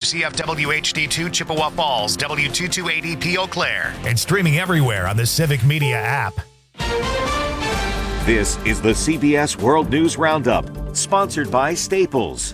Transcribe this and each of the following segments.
WCF WHD2 Chippewa Falls, W228EP Eau Claire. And streaming everywhere on the Civic Media app. This is the CBS World News Roundup, sponsored by Staples.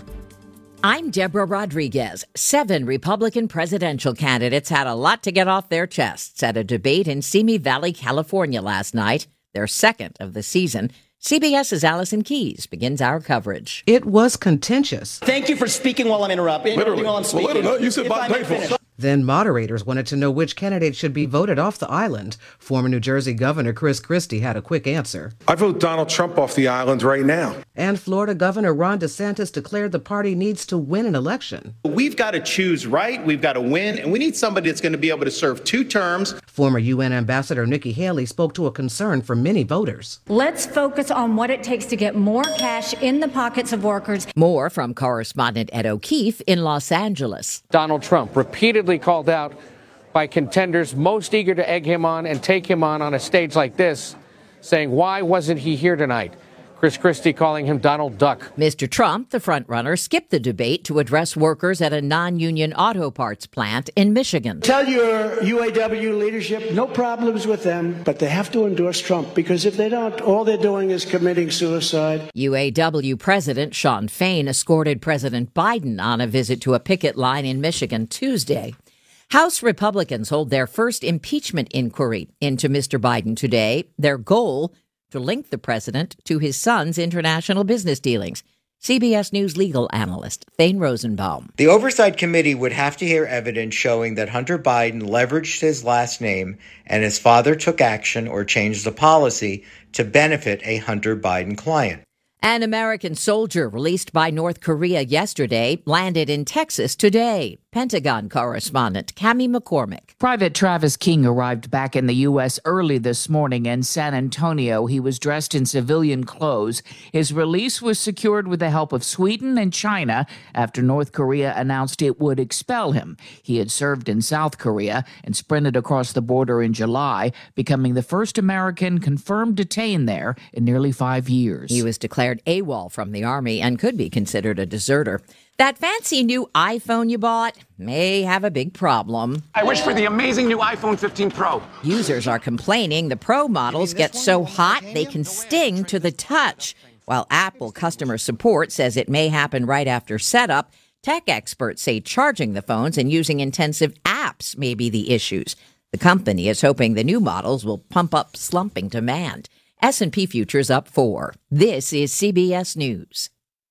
I'm Deborah Rodriguez. 7 Republican presidential candidates had a lot to get off their chests at a debate in Simi Valley, California last night, their second of the season. CBS's Allison Keyes begins our coverage. It was contentious. Thank you for speaking while I'm interrupting. Literally. While I'm speaking. Well, you said about painful. Then moderators wanted to know which candidate should be voted off the island. Former New Jersey Governor Chris Christie had a quick answer. I vote Donald Trump off the island right now. And Florida Governor Ron DeSantis declared the party needs to win an election. We've got to choose right, we've got to win, and we need somebody that's going to be able to serve 2 terms. Former UN Ambassador Nikki Haley spoke to a concern for many voters. Let's focus on what it takes to get more cash in the pockets of workers. More from correspondent Ed O'Keefe in Los Angeles. Donald Trump repeatedly called out by contenders most eager to egg him on and take him on a stage like this, saying, why wasn't he here tonight? Chris Christie calling him Donald Duck. Mr. Trump, the frontrunner, skipped the debate to address workers at a non-union auto parts plant in Michigan. Tell your UAW leadership no problems with them, but they have to endorse Trump, because if they don't, all they're doing is committing suicide. UAW President Shawn Fain escorted President Biden on a visit to a picket line in Michigan Tuesday. House Republicans hold their first impeachment inquiry into Mr. Biden today. Their goal, to link the president to his son's international business dealings. CBS News legal analyst Thane Rosenbaum. The Oversight Committee would have to hear evidence showing that Hunter Biden leveraged his last name and his father took action or changed the policy to benefit a Hunter Biden client. An American soldier released by North Korea yesterday landed in Texas today. Pentagon correspondent Cammie McCormick. Private Travis King arrived back in the U.S. early this morning in San Antonio. He was dressed in civilian clothes. His release was secured with the help of Sweden and China after North Korea announced it would expel him. He had served in South Korea and sprinted across the border in July, becoming the first American confirmed detained there in nearly 5 years. He was declared AWOL from the Army and could be considered a deserter. That fancy new iPhone you bought may have a big problem. I wish for the amazing new iPhone 15 Pro. Users are complaining the Pro models get so hot they can sting to the touch. While Apple customer support says it may happen right after setup, tech experts say charging the phones and using intensive apps may be the issues. The company is hoping the new models will pump up slumping demand. S&P futures up 4. This is CBS News.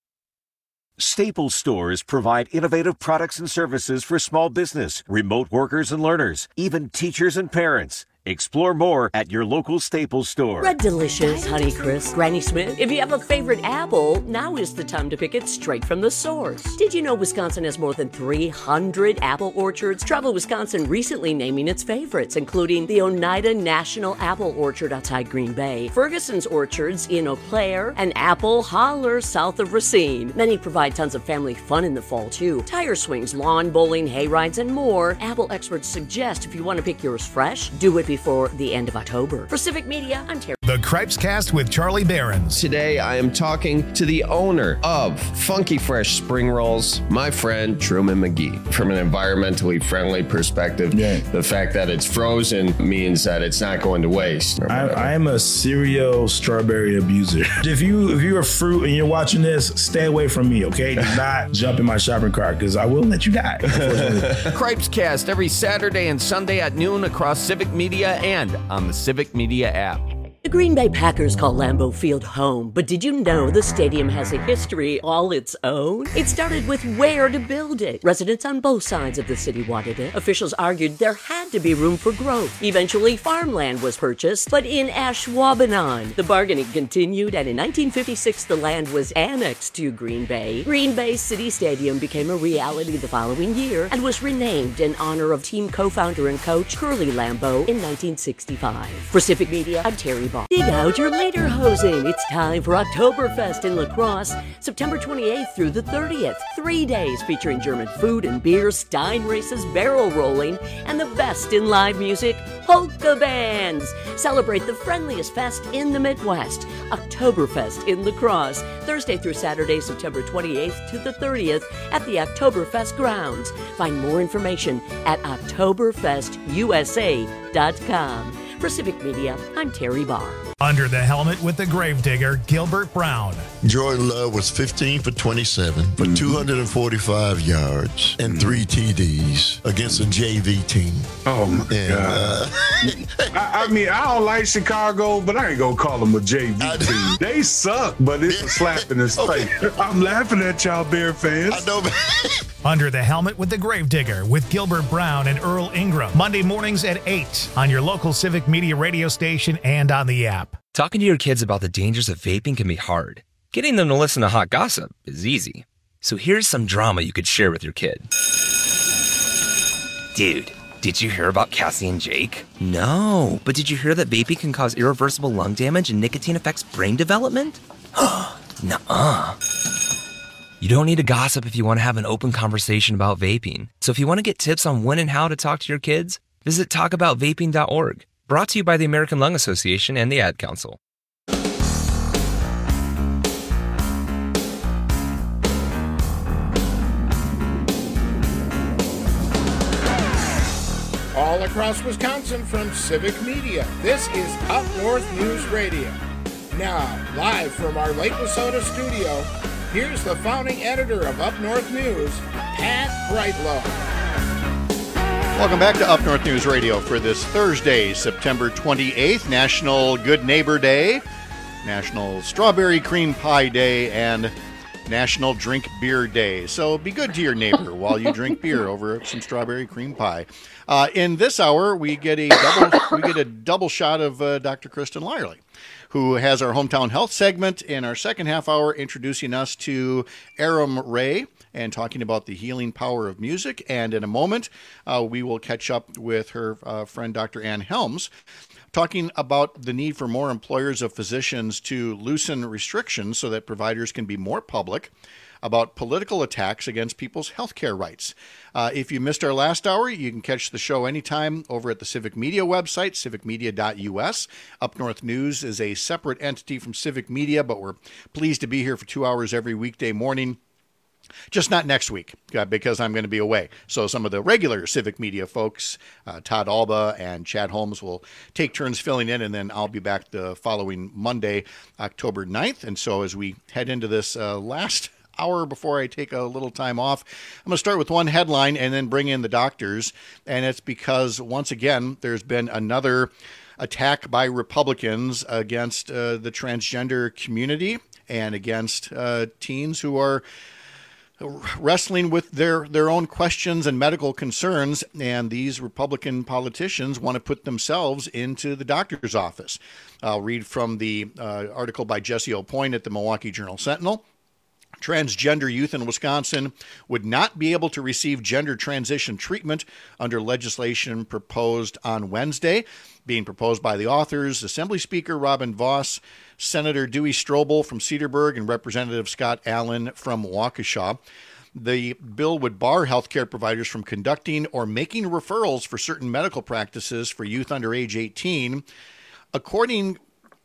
Staples stores provide innovative products and services for small business, remote workers and learners, even teachers and parents. Explore more at your local Staples store. Red Delicious, Honeycrisp, Granny Smith. If you have a favorite apple, now is the time to pick it straight from the source. Did you know Wisconsin has more than 300 apple orchards? Travel Wisconsin recently naming its favorites, including the Oneida National Apple Orchard outside Green Bay, Ferguson's Orchards in Eau Claire, and Apple Holler south of Racine. Many provide tons of family fun in the fall, too. Tire swings, lawn bowling, hay rides, and more. Apple experts suggest if you want to pick yours fresh, do it before the end of October. For Civic Media, I'm Terry. The Cripes Cast with Charlie Behrens. Today, I am talking to the owner of Funky Fresh Spring Rolls, my friend Truman McGee. From an environmentally friendly perspective, the fact that it's frozen means that it's not going to waste. I am a serial strawberry abuser. If you're a fruit and you're watching this, stay away from me, okay? Do not jump in my shopping cart, because I will let you die. Cripes Cast every Saturday and Sunday at noon across Civic Media and on the Civic Media app. The Green Bay Packers call Lambeau Field home, but did you know the stadium has a history all its own? It started with where to build it. Residents on both sides of the city wanted it. Officials argued there had to be room for growth. Eventually, farmland was purchased, but in Ashwaubenon. The bargaining continued, and in 1956, the land was annexed to Green Bay. Green Bay City Stadium became a reality the following year and was renamed in honor of team co-founder and coach Curly Lambeau in 1965. For Civic Media, I'm Terry Bar. Dig out your lederhosen. It's time for Oktoberfest in La Crosse, September 28th through the 30th. 3 days featuring German food and beer, Stein races, barrel rolling, and the best in live music, polka bands. Celebrate the friendliest fest in the Midwest, Oktoberfest in La Crosse, Thursday through Saturday, September 28th to the 30th at the Oktoberfest grounds. Find more information at oktoberfestusa.com. For Civic Media, I'm Terry Barr. Under the helmet with the gravedigger, Gilbert Brown. Jordan Love was 15 for 27 for 245 yards and 3 TDs against a JV team. Oh, my God. I mean, I don't like Chicago, but I ain't going to call them a JV team. They suck, but it's a slap in his face. I'm laughing at y'all Bear fans. I know, man. Under the helmet with the gravedigger with Gilbert Brown and Earl Ingram. Monday mornings at 8 on your local Civic Media radio station and on the app. Talking to your kids about the dangers of vaping can be hard. Getting them to listen to hot gossip is easy. So here's some drama you could share with your kid. Dude, did you hear about Cassie and Jake? No, but did you hear that vaping can cause irreversible lung damage and nicotine affects brain development? Nuh-uh. You don't need to gossip if you want to have an open conversation about vaping. So if you want to get tips on when and how to talk to your kids, visit talkaboutvaping.org. Brought to you by the American Lung Association and the Ad Council. All across Wisconsin from Civic Media, this is Up North News Radio. Now, live from our Lake Wissota studio, here's the founding editor of Up North News, Pat Brightlow. Welcome back to Up North News Radio for this Thursday, September 28th, National Good Neighbor Day, National Strawberry Cream Pie Day, and National Drink Beer Day. So be good to your neighbor while you drink beer over some strawberry cream pie. In this hour, we get a double shot of Dr. Kristen Lyerly, who has our Hometown Health segment in our second half hour, introducing us to Aram Ray and talking about the healing power of music. And in a moment, we will catch up with her friend, Dr. Ann Helms, talking about the need for more employers of physicians to loosen restrictions so that providers can be more public about political attacks against people's health care rights. If you missed our last hour, you can catch the show anytime over at the Civic Media website, civicmedia.us. Up North News is a separate entity from Civic Media, but we're pleased to be here for 2 hours every weekday morning. Just not next week, because I'm going to be away. So some of the regular Civic Media folks, Todd Alba and Chad Holmes, will take turns filling in, and then I'll be back the following Monday, October 9th. And so as we head into this last hour before I take a little time off, I'm going to start with one headline and then bring in the doctors. And it's because, once again, there's been another attack by Republicans against the transgender community and against teens who are wrestling with their own questions and medical concerns, and these Republican politicians want to put themselves into the doctor's office. I'll read from the article by Jesse O'Point at the Milwaukee Journal-Sentinel. Transgender youth in Wisconsin would not be able to receive gender transition treatment under legislation proposed on Wednesday, being proposed by the authors, Assembly Speaker Robin Voss, Senator Dewey Strobel from Cedarburg, and Representative Scott Allen from Waukesha. The bill would bar healthcare providers from conducting or making referrals for certain medical practices for youth under age 18. According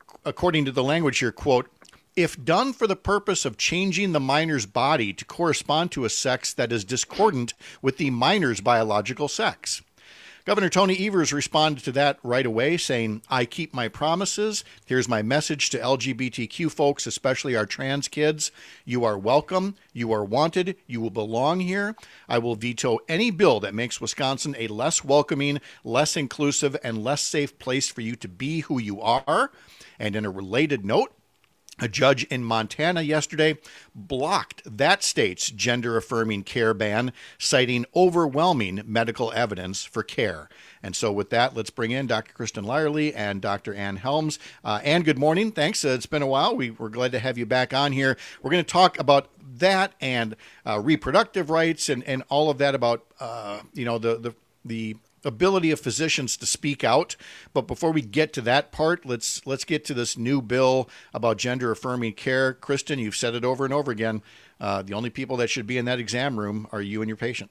to the language here, quote, if done for the purpose of changing the minor's body to correspond to a sex that is discordant with the minor's biological sex. Governor Tony Evers responded to that right away, saying, I keep my promises. Here's my message to LGBTQ folks, especially our trans kids. You are welcome. You are wanted. You will belong here. I will veto any bill that makes Wisconsin a less welcoming, less inclusive, and less safe place for you to be who you are. And in a related note, a judge in Montana yesterday blocked that state's gender-affirming care ban, citing overwhelming medical evidence for care. And so with that, let's bring in Dr. Kristen Lyerly and Dr. Ann Helms. Ann, good morning. Thanks. It's been a while. We're glad to have you back on here. We're going to talk about that and reproductive rights and all of that about, the ability of physicians to speak out. But before we get to that part, let's get to this new bill about gender affirming care. Kristen, you've said it over and over again. The only people that should be in that exam room are you and your patient.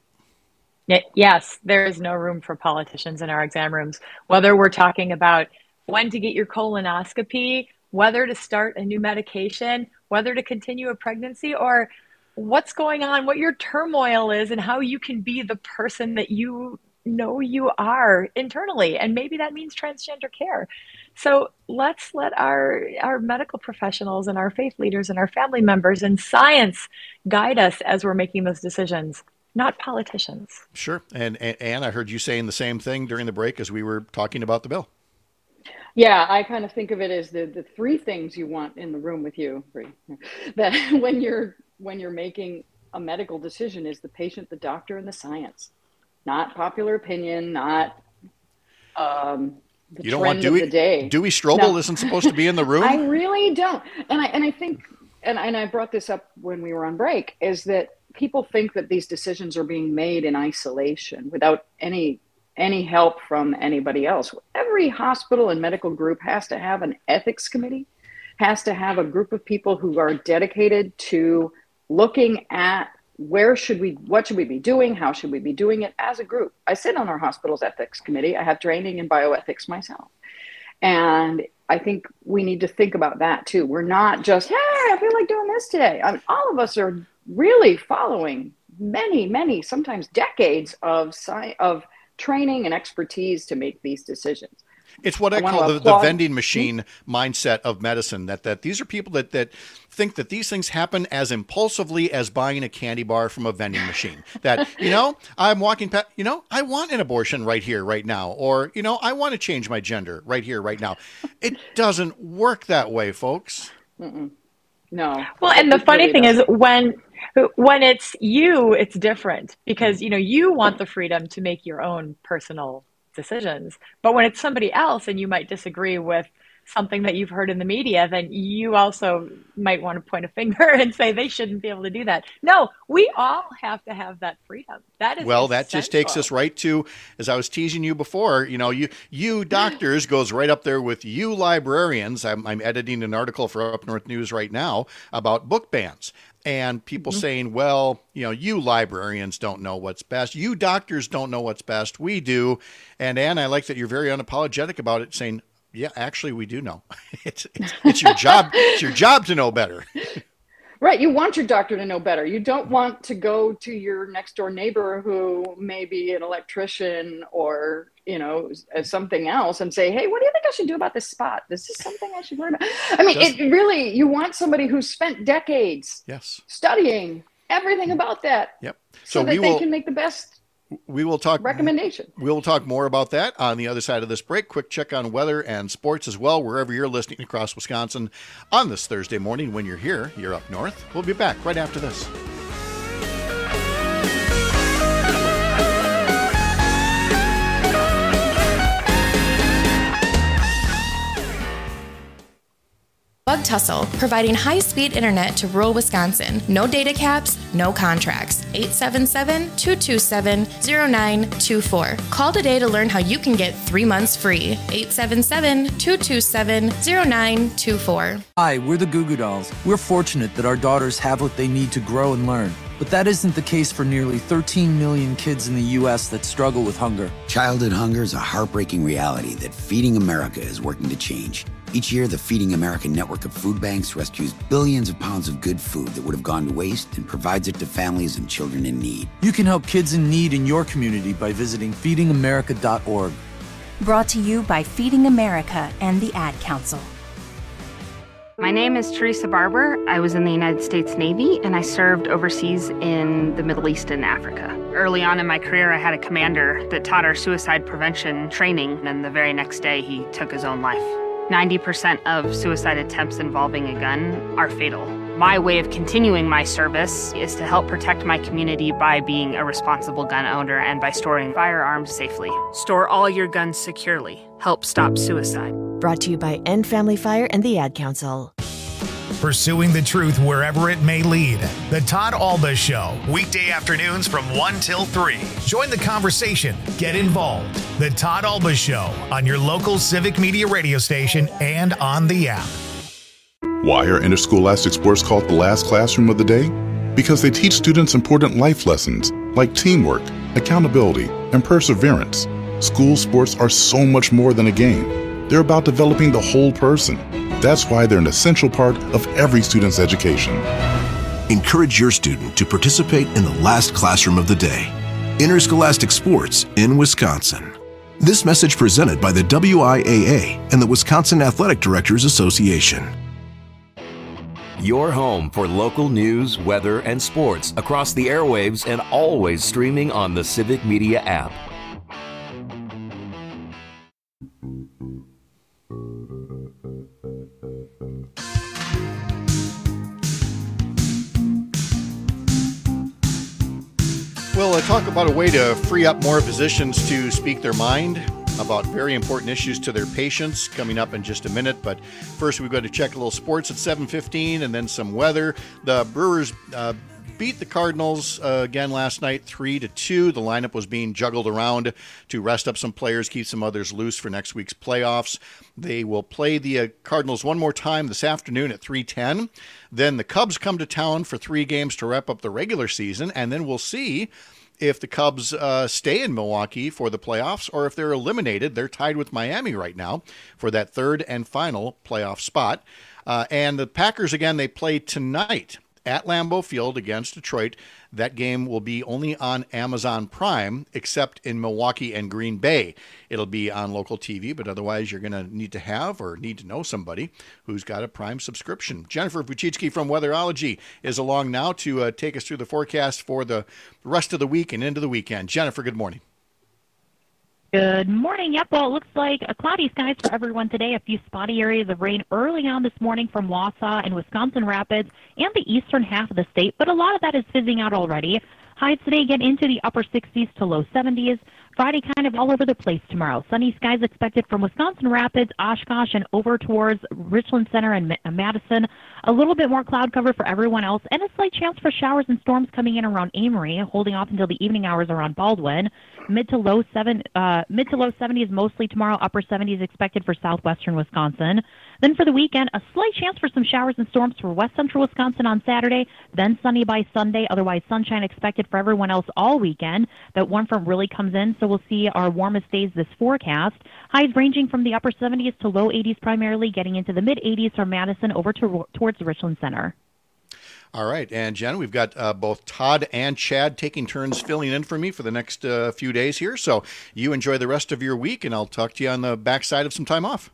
Yes, there is no room for politicians in our exam rooms, whether we're talking about when to get your colonoscopy, whether to start a new medication, whether to continue a pregnancy, or what's going on, what your turmoil is, and how you can be the person that you know you are internally. And maybe that means transgender care. So let's let our medical professionals and our faith leaders and our family members and science guide us as we're making those decisions, not politicians. Sure. And Ann, I heard you saying the same thing during the break as we were talking about the bill. Yeah, I kind of think of it as the three things you want in the room with you. That when you're making a medical decision is the patient, the doctor, and the science, not popular opinion, not the you don't trend want of the day. Dewey Strobel No. isn't supposed to be in the room? I really don't. And I think, and I brought this up when we were on break, is that people think that these decisions are being made in isolation without any help from anybody else. Every hospital and medical group has to have an ethics committee, has to have a group of people who are dedicated to looking at what should we be doing, how should we be doing it as a group. I sit on our hospital's ethics committee. I have training in bioethics myself. And I think we need to think about that too. We're not just, hey, I feel like doing this today. I mean, all of us are really following many, sometimes decades of training and expertise to make these decisions. It's what I call the vending machine mindset of medicine, that these are people that think that these things happen as impulsively as buying a candy bar from a vending machine. That, I'm walking past, I want an abortion right here, right now. Or, I want to change my gender right here, right now. It doesn't work that way, folks. Mm-mm. No. Well, and the funny thing is when it's you, it's different because, you want the freedom to make your own personal decisions. But when it's somebody else and you might disagree with something that you've heard in the media, then you also might want to point a finger and say they shouldn't be able to do that. No, we all have to have that freedom. That is well, that just takes us right to, as I was teasing you before, you doctors goes right up there with you librarians. I'm editing an article for Up North News right now about book bans. And people saying, well, you librarians don't know what's best. You doctors don't know what's best. We do. And Ann, I like that you're very unapologetic about it, saying, yeah, actually, we do know. It's your job. It's your job to know better. Right. You want your doctor to know better. You don't want to go to your next door neighbor who may be an electrician or, something else and say, hey, what do you think I should do about this spot? This is something I should learn about. I mean, you want somebody who's spent decades studying everything about that. Yep. So that they can make the best recommendation. We will talk more about that on the other side of this break. Quick check on weather and sports as well, wherever you're listening across Wisconsin on this Thursday morning. When you're here, you're up north. We'll be back right after this. Bug Tussle, providing high-speed internet to rural Wisconsin. No data caps, no contracts. 877-227-0924. Call today to learn how you can get 3 months free. 877-227-0924. Hi, we're the Goo Goo Dolls. We're fortunate that our daughters have what they need to grow and learn. But that isn't the case for nearly 13 million kids in the U.S. that struggle with hunger. Childhood hunger is a heartbreaking reality that Feeding America is working to change. Each year, the Feeding America network of food banks rescues billions of pounds of good food that would have gone to waste and provides it to families and children in need. You can help kids in need in your community by visiting feedingamerica.org. Brought to you by Feeding America and the Ad Council. My name is Teresa Barber. I was in the United States Navy, and I served overseas in the Middle East and Africa. Early on in my career, I had a commander that taught our suicide prevention training, and the very next day, he took his own life. 90% of suicide attempts involving a gun are fatal. My way of continuing my service is to help protect my community by being a responsible gun owner and by storing firearms safely. Store all your guns securely. Help stop suicide. Brought to you by End Family Fire and the Ad Council. pursuing the truth wherever it may lead. The Todd Alba Show, weekday afternoons from 1 till 3. Join the conversation. Get involved. The Todd Alba Show on your local Civic Media radio station and on the app. Why are interscholastic sports called the last classroom of the day? Because they teach students important life lessons like teamwork, accountability, and perseverance. School sports are so much more than a game. They're about developing the whole person. That's why they're an essential part of every student's education. Encourage your student to participate in the last classroom of the day. Interscholastic sports in Wisconsin. This message presented by the WIAA and the Wisconsin Athletic Directors Association. Your home for local news, weather, and sports across the airwaves and always streaming on the Civic Media app. We'll talk about a way to free up more physicians to speak their mind about very important issues to their patients coming up in just a minute. But first, we've got to check a little sports at 7:15 and then some weather. The Brewers beat the Cardinals again last night, 3-2. The lineup was being juggled around to rest up some players, keep some others loose for next week's playoffs. They will play the Cardinals one more time this afternoon at 3:10. Then the Cubs come to town for 3 games to wrap up the regular season, and then we'll see if the Cubs stay in Milwaukee for the playoffs or if they're eliminated. They're tied with Miami right now for that third and final playoff spot. And the Packers, again, they play tonight at Lambeau Field against Detroit. That game will be only on Amazon Prime, except in Milwaukee and Green Bay. It'll be on local TV, but otherwise you're going to need to know somebody who's got a Prime subscription. Jennifer Vucicki from Weatherology is along now to take us through the forecast for the rest of the week and into the weekend. Jennifer, good morning. Good morning. Yep, well, it looks like a cloudy skies for everyone today. A few spotty areas of rain early on this morning from Wausau and Wisconsin Rapids and the eastern half of the state, but a lot of that is fizzing out already. Highs today get into the upper 60s to low 70s. Friday kind of all over the place tomorrow. Sunny skies expected from Wisconsin Rapids, Oshkosh, and over towards Richland Center and Madison. A little bit more cloud cover for everyone else, and a slight chance for showers and storms coming in around Amory, holding off until the evening hours around Baldwin. Mid to low 70s mostly tomorrow. Upper 70s expected for southwestern Wisconsin. Then for the weekend, a slight chance for some showers and storms for west central Wisconsin on Saturday. Then sunny by Sunday. Otherwise, sunshine expected for everyone else all weekend. That warm front really comes in, so we'll see our warmest days this forecast. Highs ranging from the upper 70s to low 80s primarily, getting into the mid 80s from Madison over towards the Richland Center. All right, and Jen, we've got both Todd and Chad taking turns filling in for me for the next few days here. So you enjoy the rest of your week, and I'll talk to you on the backside of some time off.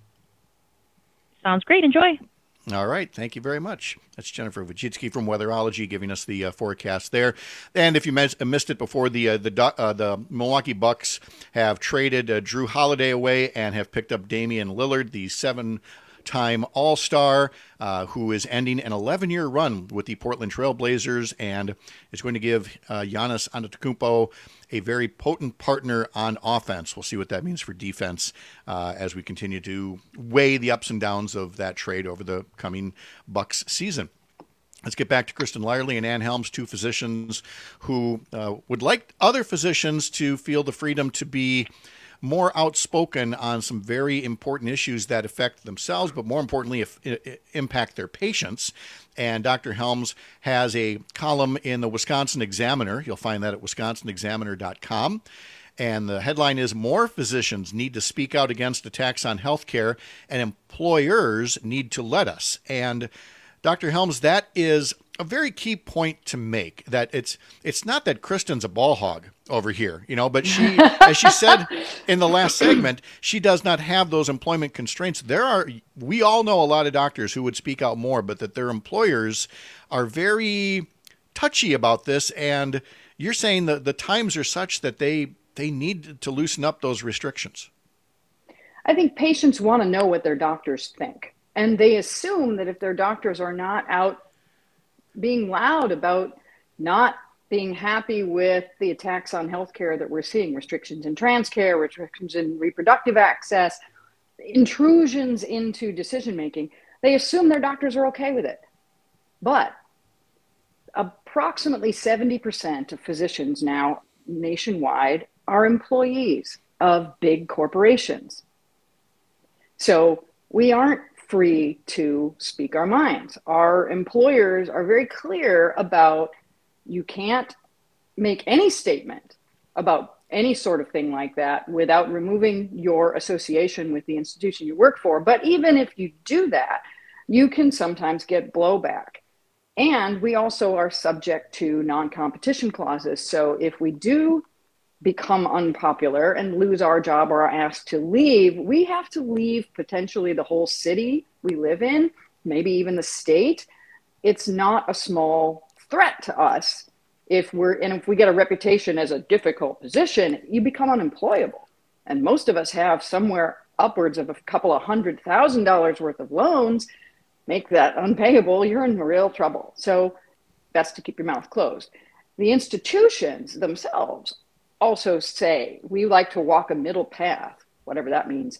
Sounds great. Enjoy. All right. Thank you very much. That's Jennifer Vucicki from Weatherology giving us the forecast there. And if you missed it before, the Milwaukee Bucks have traded Drew Holiday away and have picked up Damian Lillard, the 7-time All-Star, who is ending an 11-year run with the Portland Trail Blazers and is going to give Giannis Antetokounmpo a very potent partner on offense. We'll see what that means for defense as we continue to weigh the ups and downs of that trade over the coming Bucks season. Let's get back to Kristen Lyerly and Ann Helms, 2 physicians who would like other physicians to feel the freedom to be more outspoken on some very important issues that affect themselves, but more importantly, impact their patients. And Dr. Helms has a column in the Wisconsin Examiner. You'll find that at wisconsinexaminer.com. And the headline is, "More physicians need to speak out against attacks on healthcare, and employers need to let us." And Dr. Helms, that is a very key point to make, that it's not that Kristen's a ball hog over here, but she, as she said in the last segment, she does not have those employment constraints. We all know a lot of doctors who would speak out more, but that their employers are very touchy about this. And you're saying that the times are such that they need to loosen up those restrictions. I think patients want to know what their doctors think. And they assume that if their doctors are not out being loud about not being happy with the attacks on healthcare that we're seeing, restrictions in trans care, restrictions in reproductive access, intrusions into decision-making, they assume their doctors are okay with it. But approximately 70% of physicians now nationwide are employees of big corporations. So we aren't free to speak our minds. Our employers are very clear about you can't make any statement about any sort of thing like that without removing your association with the institution you work for. But even if you do that, you can sometimes get blowback. And we also are subject to non-competition clauses. So if we do become unpopular and lose our job or are asked to leave, we have to leave potentially the whole city we live in, maybe even the state. It's not a small threat to us. If we get a reputation as a difficult position, you become unemployable. And most of us have somewhere upwards of a couple of $100,000 worth of loans. Make that unpayable, you're in real trouble. So that's to keep your mouth closed. The institutions themselves also say we like to walk a middle path, whatever that means,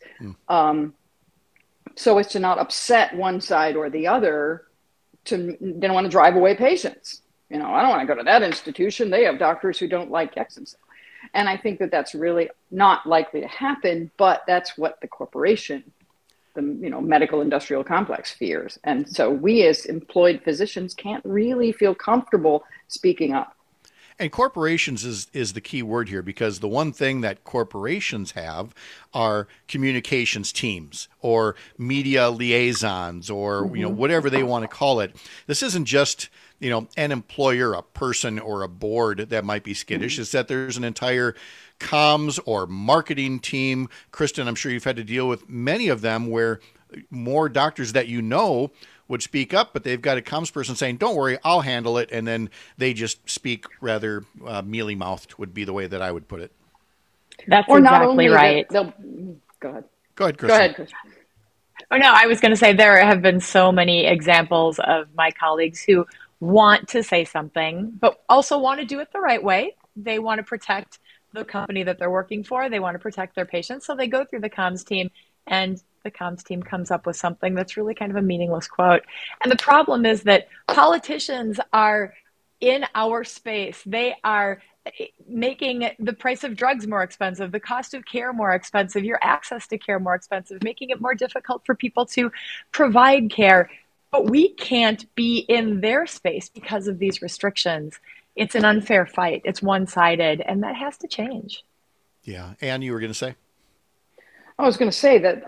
so as to not upset one side or the other. They don't want to drive away patients. I don't want to go to that institution. They have doctors who don't like X and so. And I think that that's really not likely to happen, but that's what the corporation, the medical industrial complex fears. And so we as employed physicians can't really feel comfortable speaking up. And corporations is the key word here, because the one thing that corporations have are communications teams or media liaisons or whatever they want to call it. This isn't just an employer, a person, or a board that might be skittish. It's that there's an entire comms or marketing team. Kristen, I'm sure you've had to deal with many of them where more doctors that would speak up, but they've got a comms person saying, don't worry, I'll handle it. And then they just speak rather mealy-mouthed would be the way that I would put it. That's exactly right. Go ahead. Go ahead, Kristen. Go ahead, Kristen. Oh, no, I was going to say there have been so many examples of my colleagues who want to say something, but also want to do it the right way. They want to protect the company that they're working for. They want to protect their patients. So they go through the comms team, and the comms team comes up with something that's really kind of a meaningless quote. And the problem is that politicians are in our space. They are making the price of drugs more expensive, the cost of care more expensive, your access to care more expensive, making it more difficult for people to provide care. But we can't be in their space because of these restrictions. It's an unfair fight. It's one-sided, and that has to change. Yeah. Anne, you were going to say? I was going to say that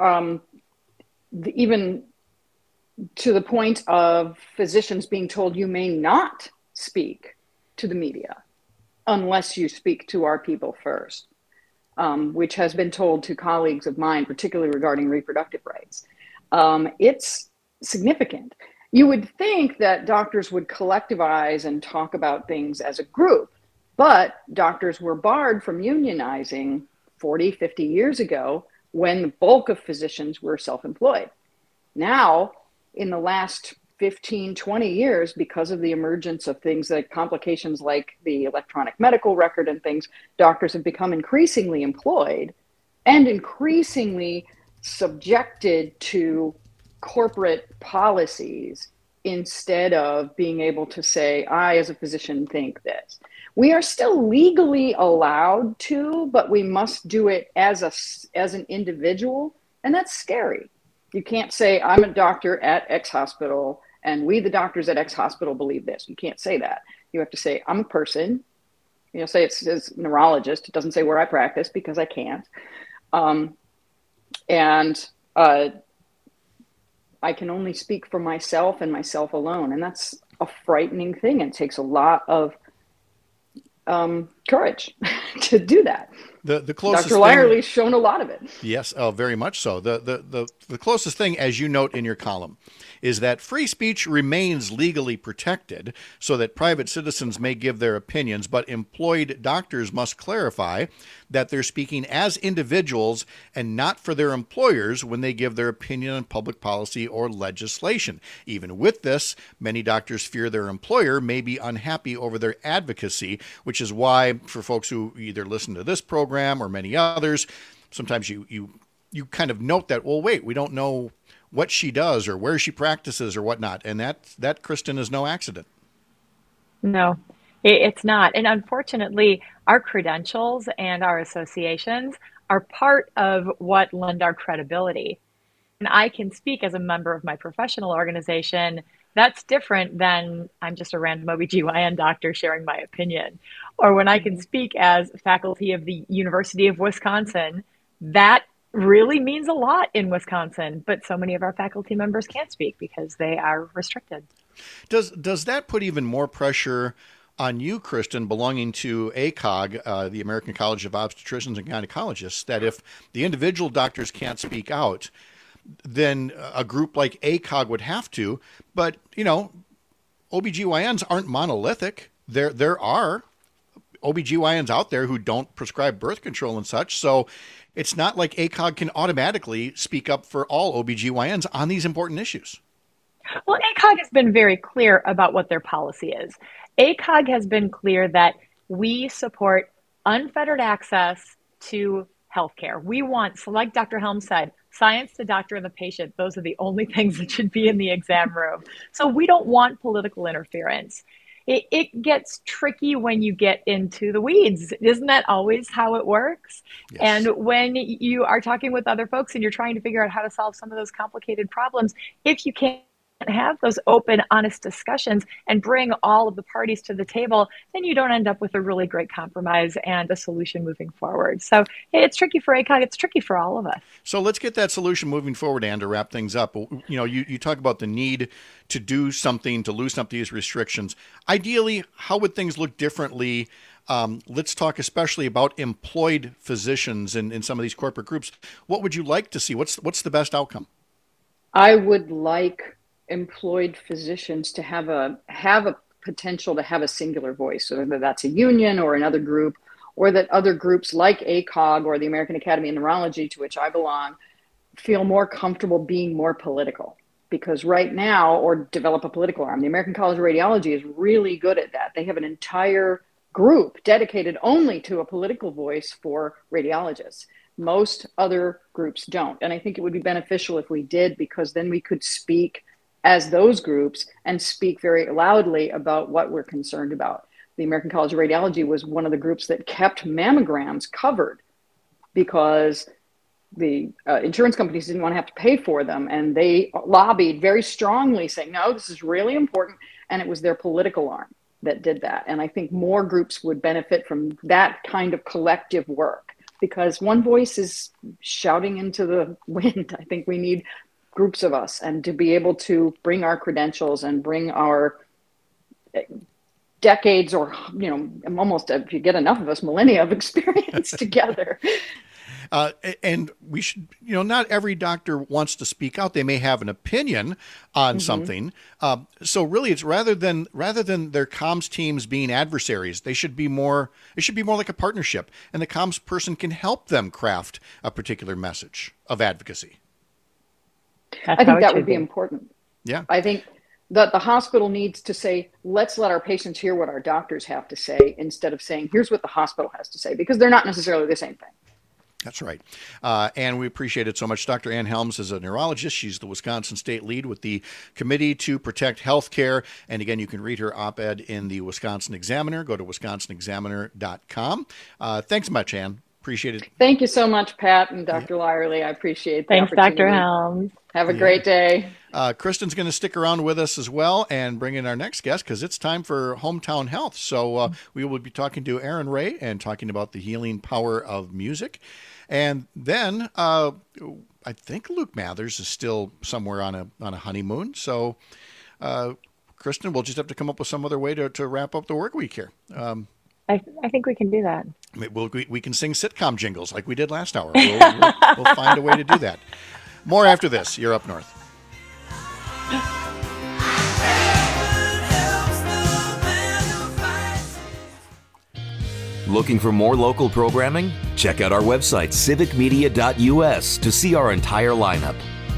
even to the point of physicians being told you may not speak to the media unless you speak to our people first, which has been told to colleagues of mine, particularly regarding reproductive rights. It's significant. You would think that doctors would collectivize and talk about things as a group, but doctors were barred from unionizing 40, 50 years ago when the bulk of physicians were self-employed. Now, in the last 15, 20 years, because of the emergence of things like complications like the electronic medical record and things, doctors have become increasingly employed and increasingly subjected to corporate policies instead of being able to say, I, as a physician, think this. We are still legally allowed to, but we must do it as an individual, and that's scary. You can't say, I'm a doctor at X hospital, and we, the doctors at X hospital, believe this. You can't say that. You have to say, I'm a person. Say it says neurologist. It doesn't say where I practice because I can't. I can only speak for myself and myself alone, and that's a frightening thing. It takes a lot of courage to do that. The closest Dr. Lyerly's shown a lot of it. Yes, very much so. The closest thing, as you note in your column, is that free speech remains legally protected so that private citizens may give their opinions, but employed doctors must clarify that they're speaking as individuals and not for their employers when they give their opinion on public policy or legislation. Even with this, many doctors fear their employer may be unhappy over their advocacy, which is why for folks who either listen to this program or many others, sometimes you kind of note that, well, wait, we don't know what she does or where she practices or whatnot. And that Kristen, is no accident. No, it's not. And unfortunately, our credentials and our associations are part of what lend our credibility. And I can speak as a member of my professional organization. That's different than I'm just a random OBGYN doctor sharing my opinion. Or when I can speak as faculty of the University of Wisconsin, that really means a lot in Wisconsin. But so many of our faculty members can't speak because they are restricted. Does that put even more pressure on you, Kristen, belonging to ACOG, the American College of Obstetricians and Gynecologists, that if the individual doctors can't speak out, then a group like ACOG would have to? But, OBGYNs aren't monolithic. There are OBGYNs out there who don't prescribe birth control and such. So it's not like ACOG can automatically speak up for all OBGYNs on these important issues. Well, ACOG has been very clear about what their policy is. ACOG has been clear that we support unfettered access to healthcare. We want, so like Dr. Helms said, science, the doctor, and the patient. Those are the only things that should be in the exam room. So we don't want political interference. It gets tricky when you get into the weeds. Isn't that always how it works? Yes. And when you are talking with other folks and you're trying to figure out how to solve some of those complicated problems, if you can't have those open, honest discussions and bring all of the parties to the table, then you don't end up with a really great compromise and a solution moving forward. So it's tricky for ACOG. It's tricky for all of us. So let's get that solution moving forward, Ann, to wrap things up. You talk about the need to do something, to loosen up these restrictions. Ideally, how would things look differently? Let's talk especially about employed physicians in some of these corporate groups. What would you like to see? What's the best outcome? I would like employed physicians to have a potential to have a singular voice, so whether that's a union or another group, or that other groups like ACOG or the American Academy of Neurology, to which I belong, feel more comfortable being more political. Because right now, or develop a political arm, the American College of Radiology is really good at that. They have an entire group dedicated only to a political voice for radiologists. Most other groups don't. And I think it would be beneficial if we did, because then we could speak as those groups and speak very loudly about what we're concerned about. The American College of Radiology was one of the groups that kept mammograms covered because the insurance companies didn't want to have to pay for them. And they lobbied very strongly saying, no, this is really important. And it was their political arm that did that. And I think more groups would benefit from that kind of collective work, because one voice is shouting into the wind. I think we need groups of us, and to be able to bring our credentials and bring our decades, or almost, if you get enough of us, millennia of experience together. And we should, not every doctor wants to speak out. They may have an opinion on something. So really, it's rather than their comms teams being adversaries, it should be more like a partnership, and the comms person can help them craft a particular message of advocacy. I think that would be important. Yeah. I think that the hospital needs to say, let's let our patients hear what our doctors have to say, instead of saying, here's what the hospital has to say, because they're not necessarily the same thing. That's right. And we appreciate it so much. Dr. Ann Helms is a neurologist. She's the Wisconsin State lead with the Committee to Protect Healthcare. And again, you can read her op-ed in the Wisconsin Examiner. Go to wisconsinexaminer.com. Thanks much, Ann. Appreciate it. Thank you so much, Pat and Dr. Lyerly. I appreciate the Thanks, opportunity. Dr. Helms. Have a great day. Kristen's going to stick around with us as well and bring in our next guest, because it's time for Hometown Health. So we will be talking to Aaron Ray and talking about the healing power of music. And then I think Luke Mathers is still somewhere on a honeymoon. So Kristen, we'll just have to come up with some other way to wrap up the work week here. I think we can do that. We can sing sitcom jingles like we did last hour. We'll find a way to do that. More after this. You're Up North. Looking for more local programming? Check out our website, civicmedia.us, to see our entire lineup.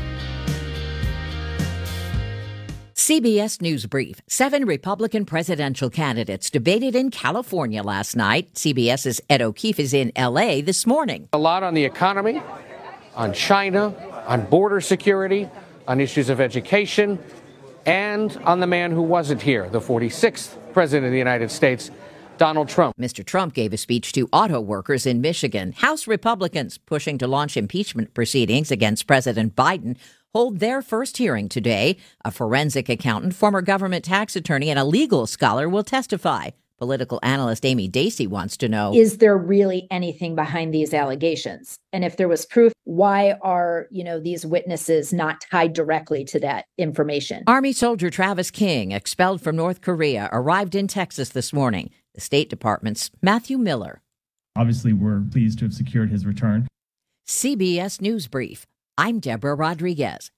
CBS News Brief. 7 Republican presidential candidates debated in California last night. CBS's Ed O'Keefe is in L.A. this morning. A lot on the economy, on China, on border security, on issues of education, and on the man who wasn't here, the 46th president of the United States, Donald Trump. Mr. Trump gave a speech to auto workers in Michigan. House Republicans pushing to launch impeachment proceedings against President Biden hold their first hearing today. A forensic accountant, former government tax attorney, and a legal scholar will testify. Political analyst Amy Dacey wants to know, is there really anything behind these allegations? And if there was proof, why are, these witnesses not tied directly to that information? Army soldier Travis King, expelled from North Korea, arrived in Texas this morning. The State Department's Matthew Miller. Obviously, we're pleased to have secured his return. CBS News Brief. I'm Deborah Rodriguez.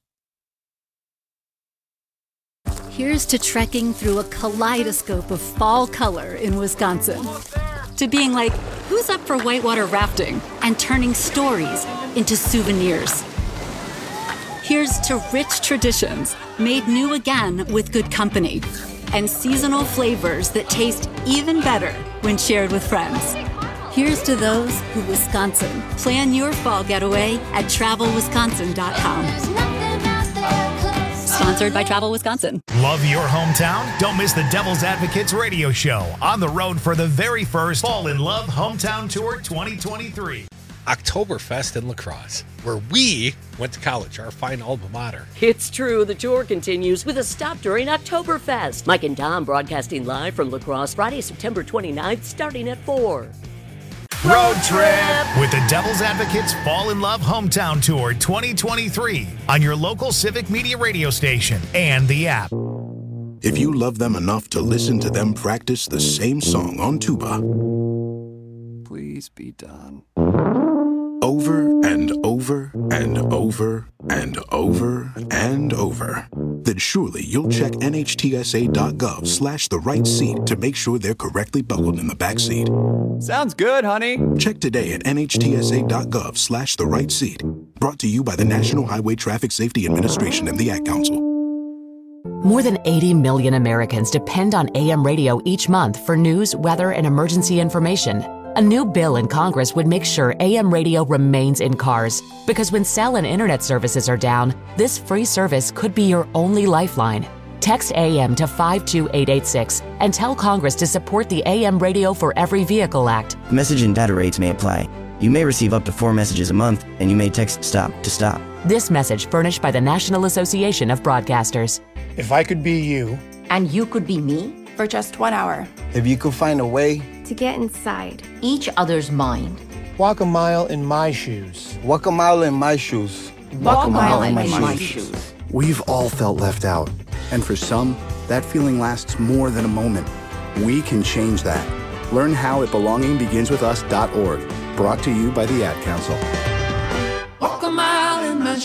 Here's to trekking through a kaleidoscope of fall color in Wisconsin. To being like, who's up for whitewater rafting? And turning stories into souvenirs. Here's to rich traditions made new again with good company. And seasonal flavors that taste even better when shared with friends. Here's to those who Wisconsin. Plan your fall getaway at travelwisconsin.com. Sponsored by Travel Wisconsin. Love your hometown? Don't miss the Devil's Advocates radio show on the road for the very first Fall in Love Hometown Tour 2023. Oktoberfest in La Crosse, where we went to college, our fine alma mater. It's true, the tour continues with a stop during Oktoberfest. Mike and Tom broadcasting live from La Crosse Friday, September 29th, starting at 4. Road trip with the Devil's Advocates Fall in Love Hometown Tour 2023 on your local Civic Media radio station and the app. If you love them enough to listen to them practice the same song on tuba, please be done. Over and over and over and over and over, then surely you'll check NHTSA.gov/the right seat to make sure they're correctly buckled in the back seat. Sounds good, honey. Check today at NHTSA.gov/the right seat. Brought to you by the National Highway Traffic Safety Administration and the Ad Council. More than 80 million Americans depend on AM radio each month for news, weather, and emergency information. A new bill in Congress would make sure AM radio remains in cars, because when cell and internet services are down, this free service could be your only lifeline. Text AM to 52886 and tell Congress to support the AM Radio for Every Vehicle Act. Message and data rates may apply. You may receive up to 4 messages a month, and you may text STOP to stop. This message furnished by the National Association of Broadcasters. If I could be you. And you could be me? For just 1 hour. If you could find a way. To get inside each other's mind. Walk a mile in my shoes. Walk a mile in my shoes. Walk a mile in my shoes. We've all felt left out. And for some, that feeling lasts more than a moment. We can change that. Learn how at belongingbeginswithus.org. Brought to you by the Ad Council. Walk a mile in my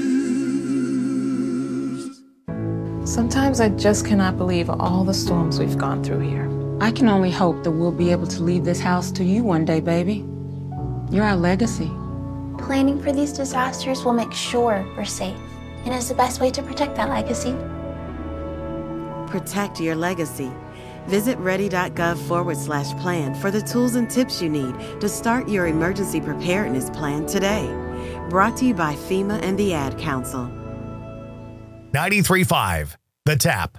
shoes. Sometimes I just cannot believe all the storms we've gone through here. I can only hope that we'll be able to leave this house to you one day, baby. You're our legacy. Planning for these disasters will make sure we're safe, and is the best way to protect that legacy. Protect your legacy. Visit ready.gov/plan for the tools and tips you need to start your emergency preparedness plan today. Brought to you by FEMA and the Ad Council. 93.5, The Tap.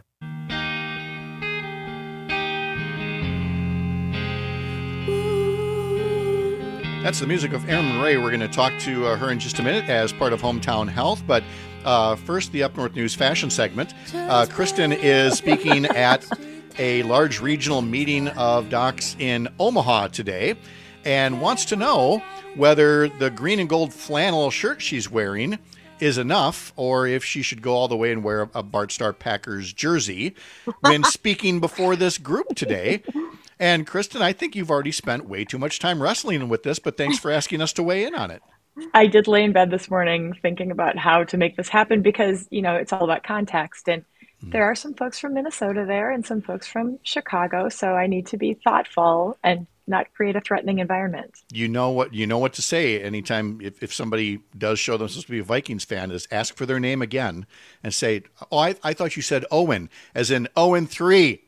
That's the music of Erin Ray. We're going to talk to her in just a minute as part of Hometown Health. But first, the Up North News fashion segment. Kristen is speaking at a large regional meeting of docs in Omaha today and wants to know whether the green and gold flannel shirt she's wearing is enough or if she should go all the way and wear a Bart Starr Packers jersey when speaking before this group today. And Kristen, I think you've already spent way too much time wrestling with this, but thanks for asking us to weigh in on it. I did lay in bed this morning thinking about how to make this happen because, it's all about context. And there are some folks from Minnesota there and some folks from Chicago. So I need to be thoughtful and not create a threatening environment. You know what to say anytime if somebody does show themselves to be a Vikings fan is ask for their name again and say, oh, I thought you said Owen, as in 0-3.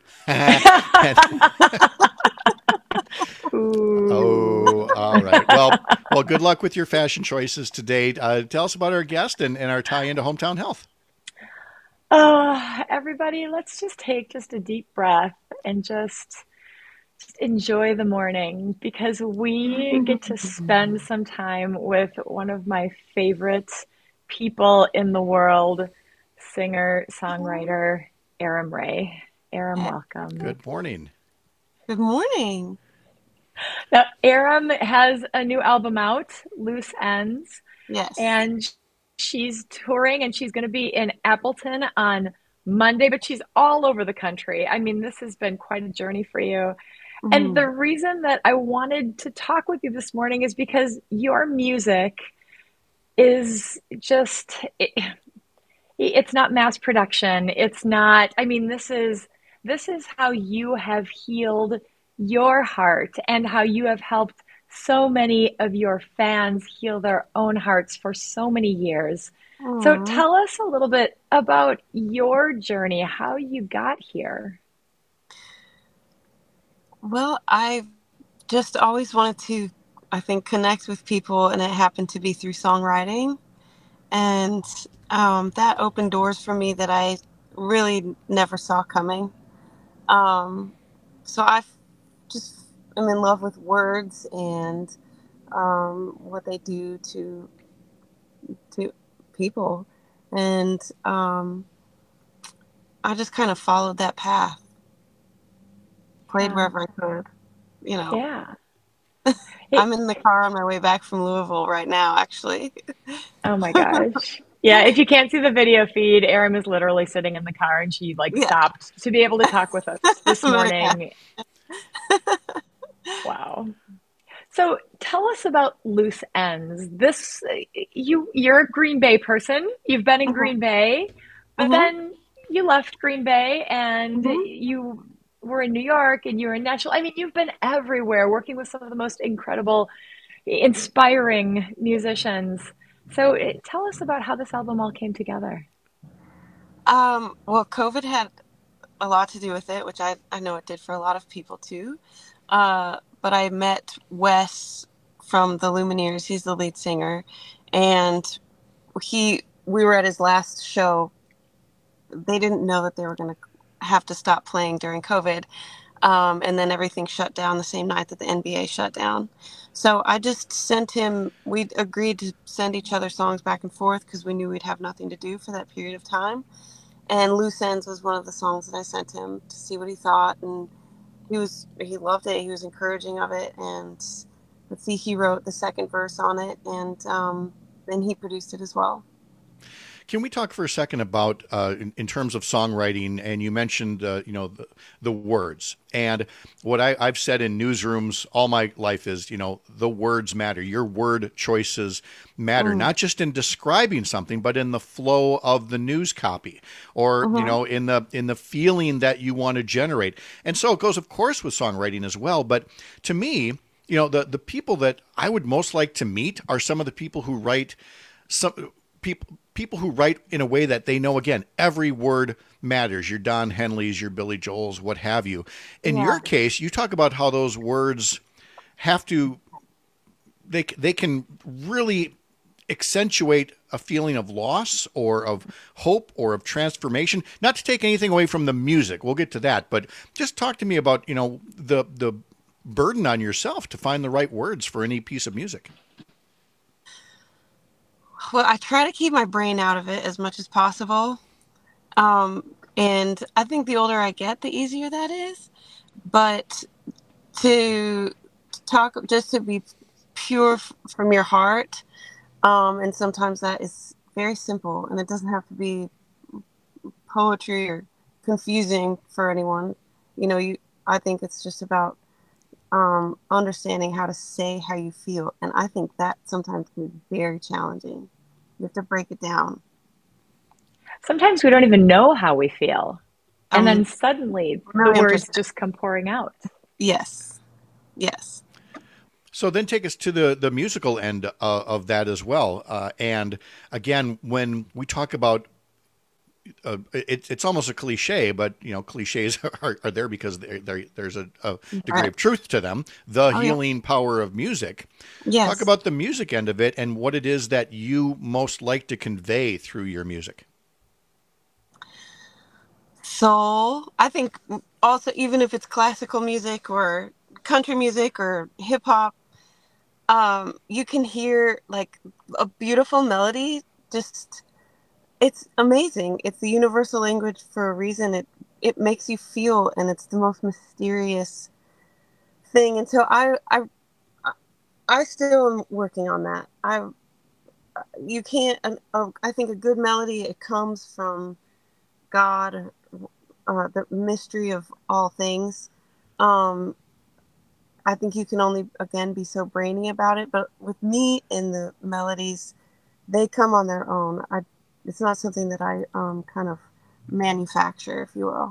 Oh, all right. Well, good luck with your fashion choices today. Tell us about our guest and our tie into Hometown Health. Everybody, let's just take just a deep breath and just enjoy the morning, because we get to spend some time with one of my favorite people in the world, singer, songwriter, Aram Ray. Aram, welcome. Good morning. Good morning. Now, Aram has a new album out, Loose Ends. Yes. And she's touring, and she's going to be in Appleton on Monday, but she's all over the country. I mean, this has been quite a journey for you. Mm-hmm. And the reason that I wanted to talk with you this morning is because your music is just, it's not mass production. It's not, I mean, this is how you have healed your heart and how you have helped so many of your fans heal their own hearts for so many years. Aww. So tell us a little bit about your journey, how you got here. Well, I just always wanted to, I think, connect with people, and it happened to be through songwriting. And that opened doors for me that I really never saw coming. So I just am in love with words and what they do to people. And I just kind of followed that path. Played wherever I could, you know. Yeah. I'm in the car on my way back from Louisville right now, actually. Oh my gosh. Yeah, if you can't see the video feed, Aram is literally sitting in the car, and she stopped to be able to talk with us this morning. Wow. So tell us about Loose Ends. This, you're a Green Bay person. You've been in Green Bay, but then you left Green Bay and you were in New York and you were in Nashville. I mean, you've been everywhere working with some of the most incredible, inspiring musicians. So tell us about how this album all came together. Well, COVID had a lot to do with it, which I know it did for a lot of people too. But I met Wes from the Lumineers. He's the lead singer. And we were at his last show. They didn't know that they were going to have to stop playing during COVID. And then everything shut down the same night that the NBA shut down. So I just sent him, we agreed to send each other songs back and forth because we knew we'd have nothing to do for that period of time. And Loose Ends was one of the songs that I sent him to see what he thought. And he loved it. He was encouraging of it. And he wrote the second verse on it. And then he produced it as well. Can we talk for a second about, in terms of songwriting, and you mentioned, the words. And what I've said in newsrooms all my life is, the words matter. Your word choices matter, not just in describing something, but in the flow of the news copy or, in the feeling that you want to generate. And so it goes, of course, with songwriting as well. But to me, the people that I would most like to meet are some of the people who write people who write in a way that they know, again, every word matters. Your Don Henleys, your Billy Joels, what have you. In your case, you talk about how those words have to, they can really accentuate a feeling of loss or of hope or of transformation. Not to take anything away from the music. We'll get to that. But just talk to me about, the burden on yourself to find the right words for any piece of music. Well, I try to keep my brain out of it as much as possible. And I think the older I get, the easier that is. But to talk, just to be pure from your heart, and sometimes that is very simple, and it doesn't have to be poetry or confusing for anyone. I think it's just about understanding how to say how you feel. And I think that sometimes can be very challenging. You have to break it down. Sometimes we don't even know how we feel. And then suddenly the words just come pouring out. Yes. Yes. So then take us to the musical end of that as well. And again, when we talk about it's almost a cliche, but cliches are there because there's a degree of truth to them. The healing power of music. Yes. Talk about the music end of it and what it is that you most like to convey through your music. soul. I think also, even if it's classical music or country music or hip hop, you can hear like a beautiful melody. Just, it's amazing. It's the universal language for a reason. It makes you feel, and it's the most mysterious thing. And so I still am working on that. You can't. I think a good melody, it comes from God, the mystery of all things. I think you can only, again, be so brainy about it. But with me and the melodies, they come on their own. It's not something that I kind of manufacture, if you will.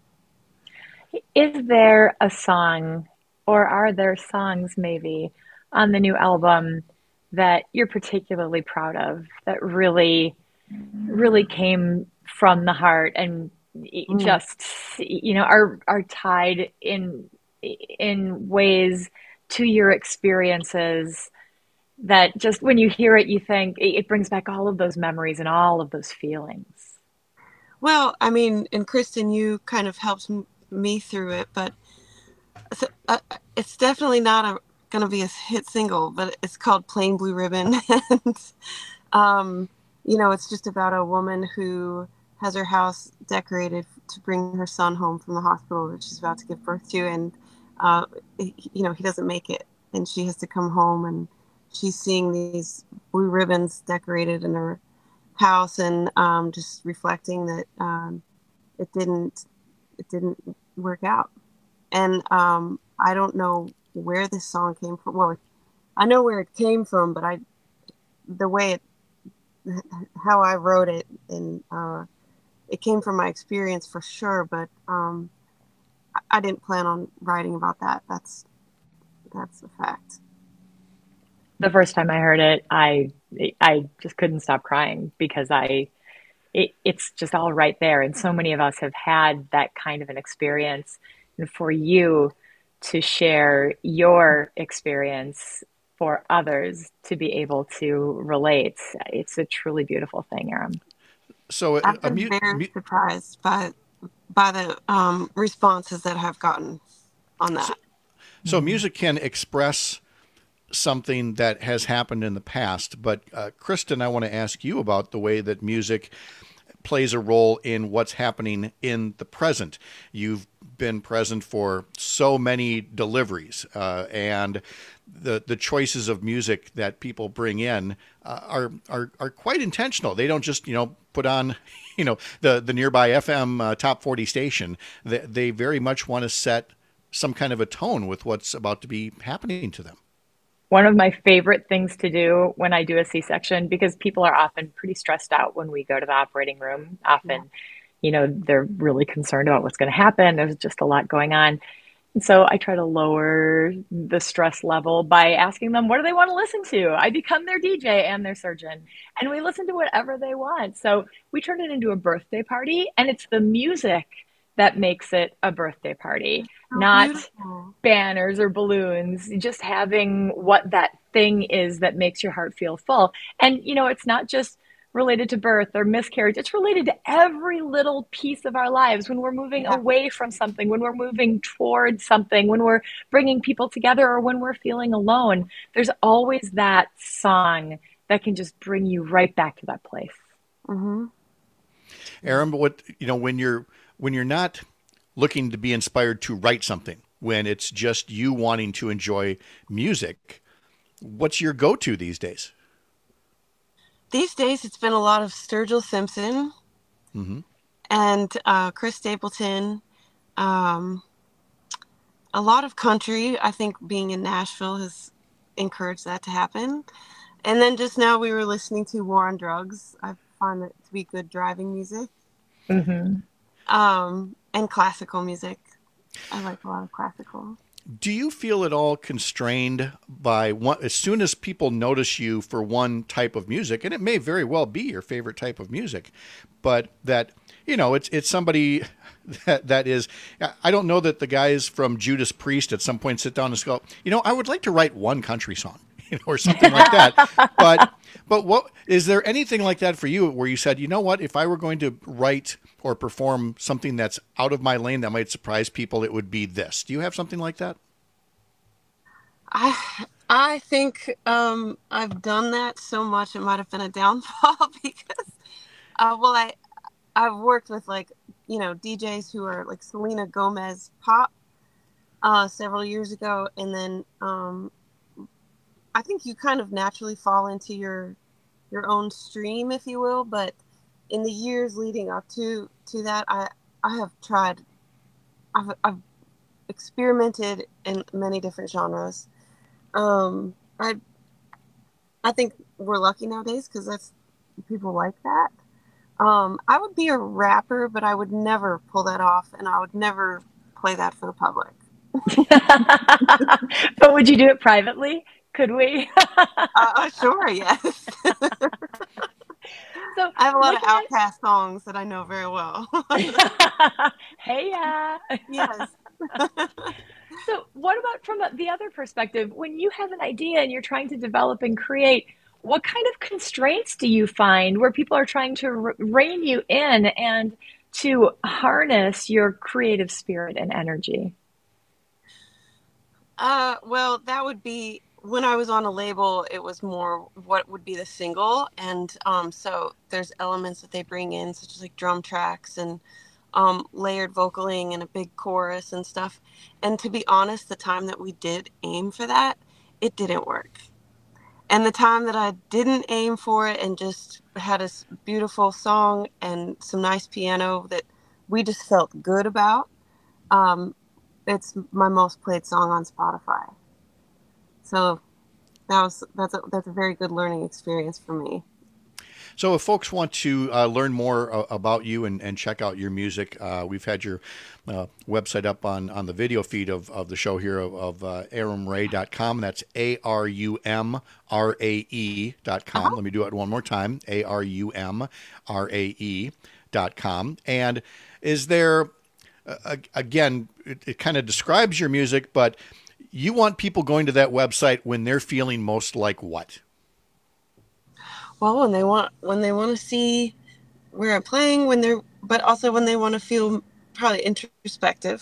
Is there a song, or are there songs maybe on the new album that you're particularly proud of, that really, really came from the heart and just, are tied in ways to your experiences, that just when you hear it, you think it brings back all of those memories and all of those feelings? Well, I mean, and Kristen, you kind of helped me through it, but it's definitely not going to be a hit single, but it's called Plain Blue Ribbon. And, it's just about a woman who has her house decorated to bring her son home from the hospital that she's about to give birth to. And, he doesn't make it, and she has to come home, and she's seeing these blue ribbons decorated in her house, and just reflecting that it didn't work out. And I don't know where this song came from. Well, I know where it came from, but how I wrote it, and it came from my experience for sure. But I didn't plan on writing about that. That's a fact. The first time I heard it, I just couldn't stop crying, because it's just all right there. And so many of us have had that kind of an experience. And for you to share your experience for others to be able to relate, it's a truly beautiful thing, Aram. So I've been very surprised by the responses that I've gotten on that. So music can express something that has happened in the past. But Kristen, I want to ask you about the way that music plays a role in what's happening in the present. You've been present for so many deliveries, and the choices of music that people bring in are quite intentional. They don't just put on the nearby FM top 40 station. They very much want to set some kind of a tone with what's about to be happening to them. One of my favorite things to do when I do a C-section, because people are often pretty stressed out when we go to the operating room. Often, they're really concerned about what's going to happen. There's just a lot going on. And so I try to lower the stress level by asking them, what do they want to listen to? I become their DJ and their surgeon, and we listen to whatever they want. So we turn it into a birthday party, and it's the music that makes it a birthday party, not beautiful banners or balloons, just having what that thing is that makes your heart feel full. And, it's not just related to birth or miscarriage. It's related to every little piece of our lives. When we're moving away from something, when we're moving towards something, when we're bringing people together, or when we're feeling alone, there's always that song that can just bring you right back to that place. Mm-hmm. Aram, when you're not looking to be inspired to write something, when it's just you wanting to enjoy music, what's your go-to these days? These days, it's been a lot of Sturgill Simpson and Chris Stapleton. A lot of country. I think being in Nashville has encouraged that to happen. And then just now we were listening to War on Drugs. I find it to be good driving music. Mm-hmm. And classical music. I like a lot of classical. Do you feel at all constrained by as soon as people notice you for one type of music, and it may very well be your favorite type of music, but that, it's somebody that is, I don't know that the guys from Judas Priest at some point sit down and go, I would like to write one country song. or something like that. But what is there anything like that for you where you said, you know what, if I were going to write or perform something that's out of my lane that might surprise people, it would be this? Do you have something like that? I think I've done that so much it might have been a downfall because I've worked with DJs who are like Selena Gomez pop several years ago, and then I think you kind of naturally fall into your own stream, if you will. But in the years leading up to that, I have tried. I've experimented in many different genres. I think we're lucky nowadays because that's people like that. I would be a rapper, but I would never pull that off, and I would never play that for the public. But would you do it privately? Could we? Sure, yes. So I have a lot of Outkast songs that I know very well. Hey, yeah. Yes. So what about from the other perspective, when you have an idea and you're trying to develop and create, what kind of constraints do you find where people are trying to rein you in and to harness your creative spirit and energy? Well, that would be when I was on a label, it was more what would be the single. And so there's elements that they bring in, such as like drum tracks and layered vocaling and a big chorus and stuff. And to be honest, the time that we did aim for that, it didn't work. And the time that I didn't aim for it and just had a beautiful song and some nice piano that we just felt good about, it's my most played song on Spotify. So that's a very good learning experience for me. So if folks want to learn more about you and check out your music, we've had your website up on the video feed of the show here of arumrae.com. That's ARUMRAE.com. Let me do it one more time, ARUMRAE.com. And is there, again, it kind of describes your music, but you want people going to that website when they're feeling most like what? Well, when they want to see where I'm playing, but also when they want to feel probably introspective.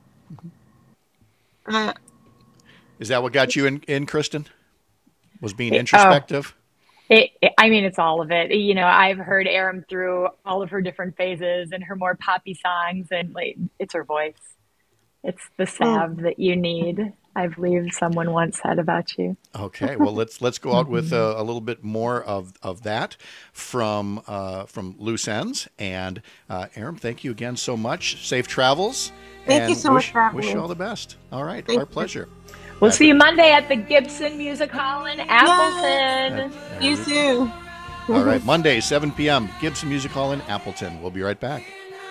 Is that what got you in, Kristen? Was being introspective? It's all of it. You know, I've heard Arum through all of her different phases and her more poppy songs, and it's her voice. It's the salve that you need, I believe someone once said about you. Okay, well let's go out with a little bit more of that from Loose Ends. And Arum, thank you again so much. Safe travels. Thank you so much for having me. Wish you all the best. All right, our pleasure. We'll see you Monday at the Gibson Music Hall in Appleton. You too. All right, Monday, 7 p.m., Gibson Music Hall in Appleton. We'll be right back.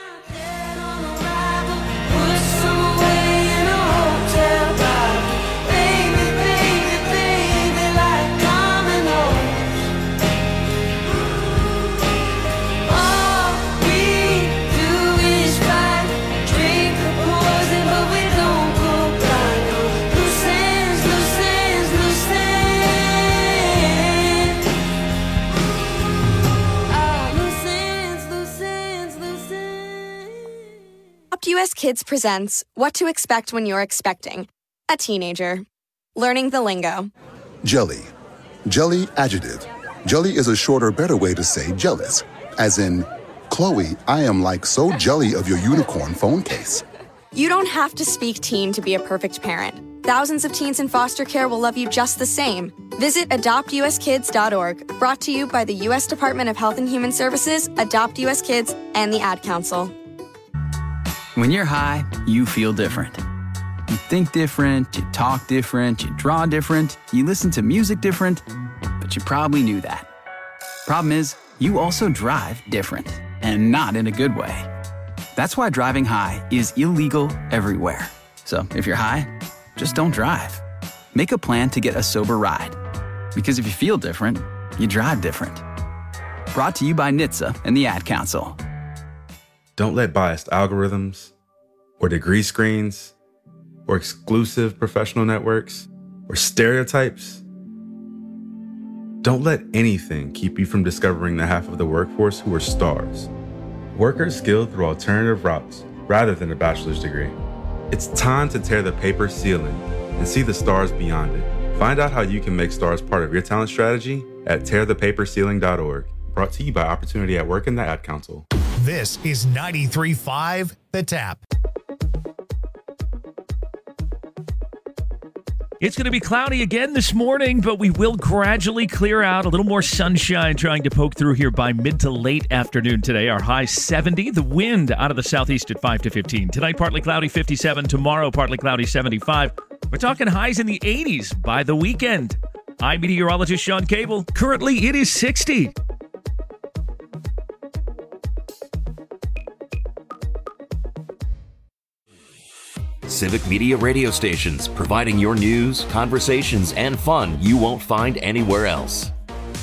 US Kids presents What to Expect When You're Expecting a Teenager. Learning the lingo. Jelly. Jelly adjective. Jelly is a shorter, better way to say jealous. As in, Chloe, I am like so jelly of your unicorn phone case. You don't have to speak teen to be a perfect parent. Thousands of teens in foster care will love you just the same. Visit adoptuskids.org, brought to you by the U.S. Department of Health and Human Services, Adopt U.S. Kids, and the Ad Council. When you're high, you feel different. You think different, you talk different, you draw different, you listen to music different, but you probably knew that. Problem is, you also drive different, and not in a good way. That's why driving high is illegal everywhere. So if you're high, just don't drive. Make a plan to get a sober ride. Because if you feel different, you drive different. Brought to you by NHTSA and the Ad Council. Don't let biased algorithms or degree screens or exclusive professional networks or stereotypes Don't let anything keep you from discovering the half of the workforce who are stars. Workers skilled through alternative routes rather than a bachelor's degree. It's time to tear the paper ceiling and see the stars beyond it. Find out how you can make stars part of your talent strategy at tearthepaperceiling.org. Brought to you by Opportunity at Work and the Ad Council. This is 93.5 The Tap. It's going to be cloudy again this morning, but we will gradually clear out. A little more sunshine trying to poke through here by mid to late afternoon today. Our high 70. The wind out of the southeast at 5 to 15. Tonight, partly cloudy 57. Tomorrow, partly cloudy 75. We're talking highs in the 80s by the weekend. I'm meteorologist Sean Cable. Currently, it is 60. Civic Media radio stations, providing your news, conversations, and fun you won't find anywhere else.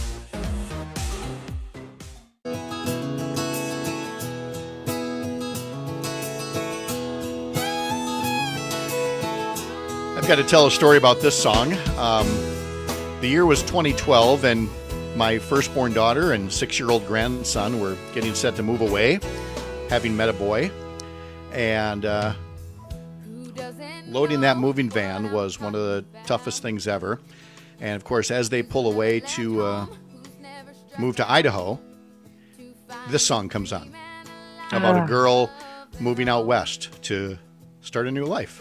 I've got to tell a story about this song. The year was 2012, and my firstborn daughter and 6-year-old grandson were getting set to move away, having met a boy. And loading that moving van was one of the toughest things ever. And of course, as they pull away to move to Idaho, this song comes on about a girl moving out west to start a new life.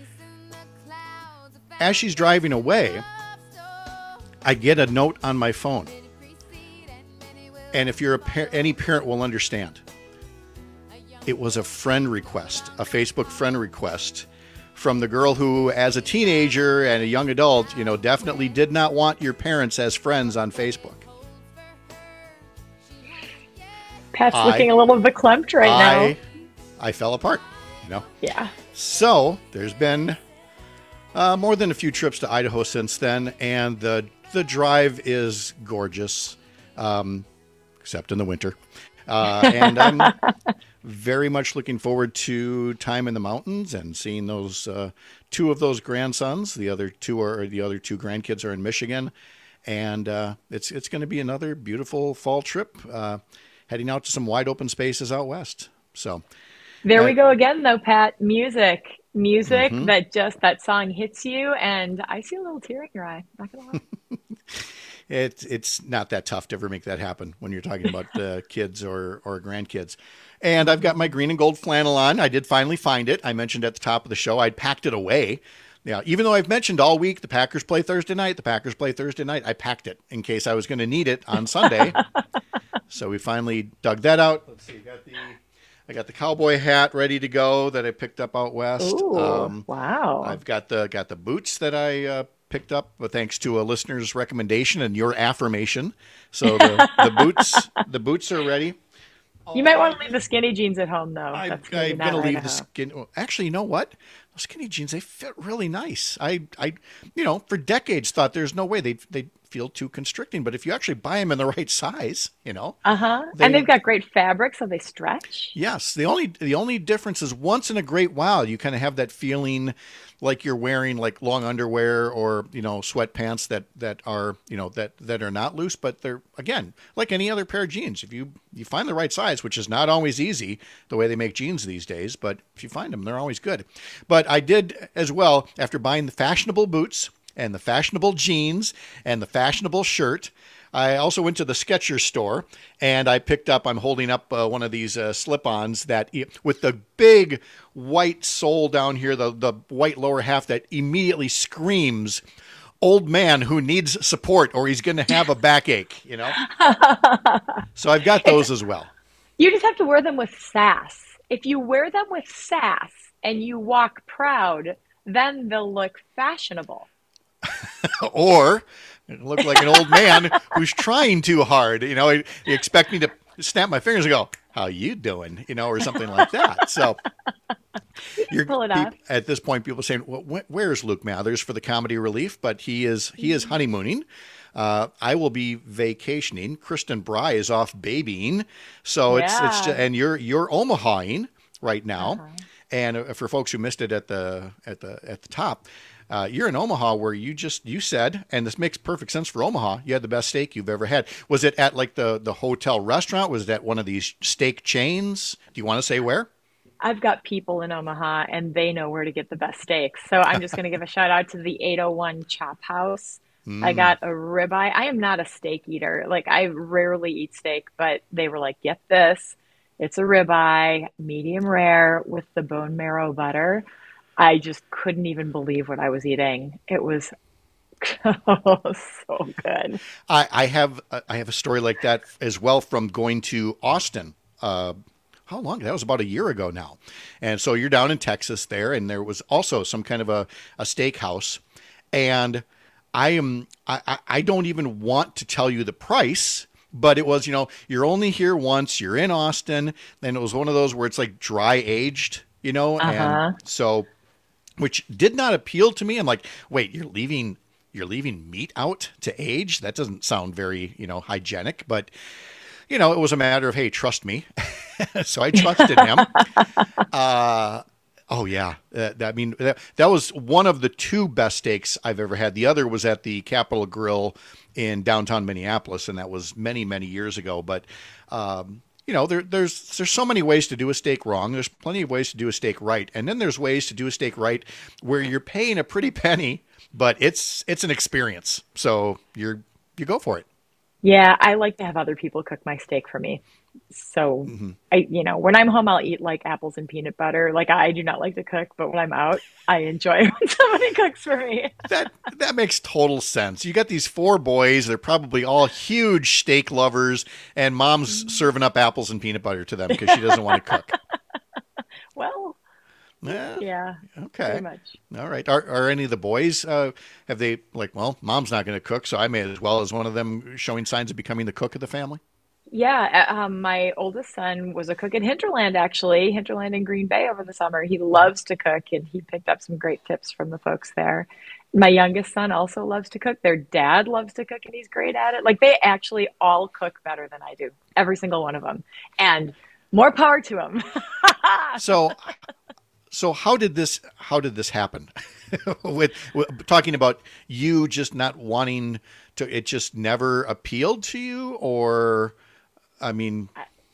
As she's driving away, I get a note on my phone. And if you're any parent will understand. It was a friend request, a Facebook friend request from the girl who, as a teenager and a young adult, definitely did not want your parents as friends on Facebook. Pat's looking a little verklempt right now. I fell apart, Yeah. So there's been more than a few trips to Idaho since then, and the drive is gorgeous, except in the winter. And I'm very much looking forward to time in the mountains and seeing those two of those grandsons. The other two grandkids are in Michigan, and it's going to be another beautiful fall trip, heading out to some wide open spaces out west. So there we go again, though, Pat. Music that song hits you, and I see a little tear in your eye. Not gonna lie. It's not that tough to ever make that happen when you're talking about kids or grandkids. And I've got my green and gold flannel on. I did finally find it. I mentioned at the top of the show I'd packed it away. Yeah, even though I've mentioned all week the Packers play Thursday night, I packed it in case I was going to need it on Sunday. So we finally dug that out. Let's see, I got the cowboy hat ready to go that I picked up out west. Ooh, wow. I've got the boots that I picked up, but thanks to a listener's recommendation and your affirmation. So the boots are ready. You might want to leave the skinny jeans at home, though. I'm going to leave the skin. Actually, you know what? Those skinny jeans, they fit really nice. I for decades thought there's no way they'd feel too constricting, but if you actually buy them in the right size, and they've got great fabric, so they stretch. Yes, the only difference is once in a great while you kind of have that feeling like you're wearing like long underwear or sweatpants that are that are not loose, but they're, again, like any other pair of jeans. If you find the right size, which is not always easy the way they make jeans these days, but if you find them, they're always good. But I did as well, after buying the fashionable boots and the fashionable jeans and the fashionable shirt, I also went to the Skechers store and I'm holding up one of these slip-ons that with the big white sole down here, the white lower half that immediately screams old man who needs support or he's going to have a backache, So I've got those as well. You just have to wear them with sass. If you wear them with sass and you walk proud, then they'll look fashionable. Or look like an old man who's trying too hard. You expect me to snap my fingers and go, "How you doing?" Or something like that. So pull it off. At this point, people are saying, "Well, where's Luke Mathers for the comedy relief?" But he is honeymooning. I will be vacationing. Kristen Bry is off babying, so it's just, and you're Omahaing right now. And for folks who missed it at the top. You're in Omaha, where you said, and this makes perfect sense for Omaha, you had the best steak you've ever had. Was it at like the hotel restaurant? Was it at one of these steak chains? Do you want to say where? I've got people in Omaha, and they know where to get the best steaks. So I'm just going to give a shout out to the 801 Chop House. I got a ribeye. I am not a steak eater. Like, I rarely eat steak, but they were like, get this. It's a ribeye, medium rare with the bone marrow butter. I just couldn't even believe what I was eating. It was so good. I have a story like that as well from going to Austin. How long? That was about a year ago now. And so you're down in Texas there, and there was also some kind of a steakhouse. And I don't even want to tell you the price, but it was, you're only here once, you're in Austin. And it was one of those where it's like dry aged, and so, which did not appeal to me. I'm like, wait, you're leaving meat out to age? That doesn't sound very, hygienic, but it was a matter of, hey, trust me. So I trusted him. Oh yeah. That was one of the two best steaks I've ever had. The other was at the Capitol Grill in downtown Minneapolis, and that was many, many years ago. But, there's so many ways to do a steak wrong. There's plenty of ways to do a steak right. And then there's ways to do a steak right where you're paying a pretty penny, but it's an experience. So you go for it. Yeah, I like to have other people cook my steak for me. So when I'm home, I'll eat like apples and peanut butter. Like, I do not like to cook, but when I'm out, I enjoy when somebody cooks for me. That makes total sense. You got these 4 boys. They're probably all huge steak lovers, and mom's serving up apples and peanut butter to them because she doesn't want to cook. Well, yeah. Okay. Pretty much. All right. Are any of the boys, have they like, well, mom's not going to cook, so I may as well as one of them showing signs of becoming the cook of the family? Yeah, my oldest son was a cook at Hinterland in Green Bay over the summer. He loves to cook, and he picked up some great tips from the folks there. My youngest son also loves to cook. Their dad loves to cook, and he's great at it. Like, they actually all cook better than I do, every single one of them. And more power to them. So how did this happen? with talking about you just not wanting to, it just never appealed to you, or I mean,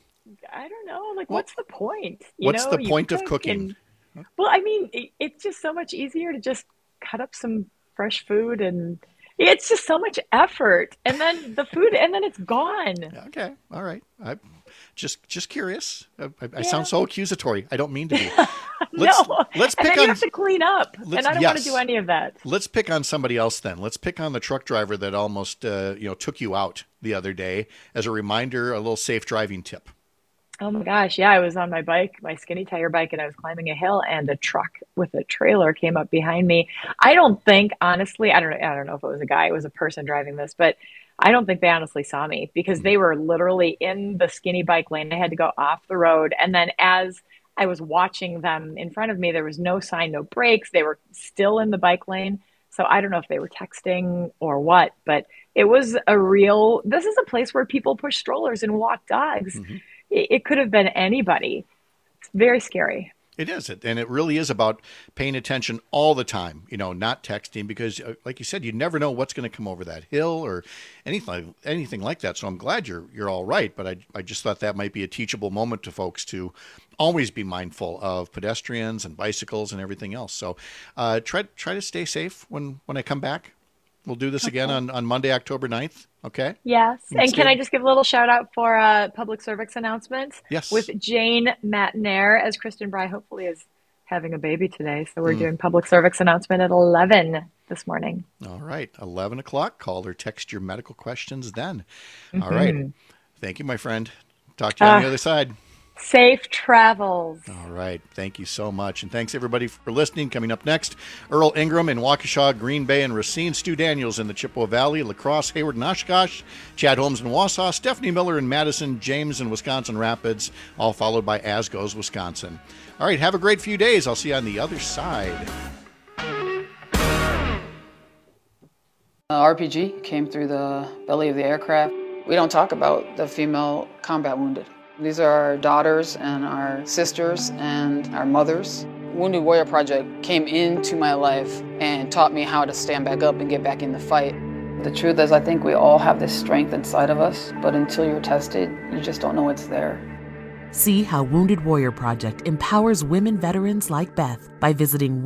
I don't know. Like, what's the point? What's the point of cooking? Well, I mean, it's just so much easier to just cut up some fresh food, and it's just so much effort. And then the food, and then it's gone. Okay. All right. I just curious. I sound so accusatory. I don't mean to be. Let's pick and then you have to clean up, and I don't want to do any of that. Let's pick on somebody else then. Let's pick on the truck driver that almost took you out the other day. As a reminder, a little safe driving tip. Oh my gosh, yeah, I was on my bike, my skinny tire bike, and I was climbing a hill, and a truck with a trailer came up behind me. I don't think, honestly, I don't know if it was a guy, it was a person driving this, but I don't think they honestly saw me, because they were literally in the skinny bike lane. I had to go off the road, and then as I was watching them in front of me, there was no sign, no brakes. They were still in the bike lane. So I don't know if they were texting or what, but it was this is a place where people push strollers and walk dogs. Mm-hmm. It could have been anybody. It's very scary. It is. And it really is about paying attention all the time, not texting, because like you said, you never know what's going to come over that hill or anything like that. So I'm glad you're all right. But I just thought that might be a teachable moment to folks to always be mindful of pedestrians and bicycles and everything else. So try to stay safe when I come back. We'll do this again on Monday, October 9th. Okay? Yes. And can I just give a little shout out for a public service announcement? Yes. With Jane Matnair, as Kristen Bry hopefully is having a baby today. So we're doing public service announcement at 11 this morning. All right. 11 o'clock. Call or text your medical questions then. Mm-hmm. All right. Thank you, my friend. Talk to you on the other side. Safe travels. All right. Thank you so much. And thanks, everybody, for listening. Coming up next, Earl Ingram in Waukesha, Green Bay, and Racine. Stu Daniels in the Chippewa Valley, La Crosse, Hayward, and Oshkosh. Chad Holmes in Wausau. Stephanie Miller in Madison. James in Wisconsin Rapids. All followed by As Goes Wisconsin. All right. Have a great few days. I'll see you on the other side. RPG came through the belly of the aircraft. We don't talk about the female combat wounded. These are our daughters and our sisters and our mothers. Wounded Warrior Project came into my life and taught me how to stand back up and get back in the fight. The truth is, I think we all have this strength inside of us, but until you're tested, you just don't know it's there. See how Wounded Warrior Project empowers women veterans like Beth by visiting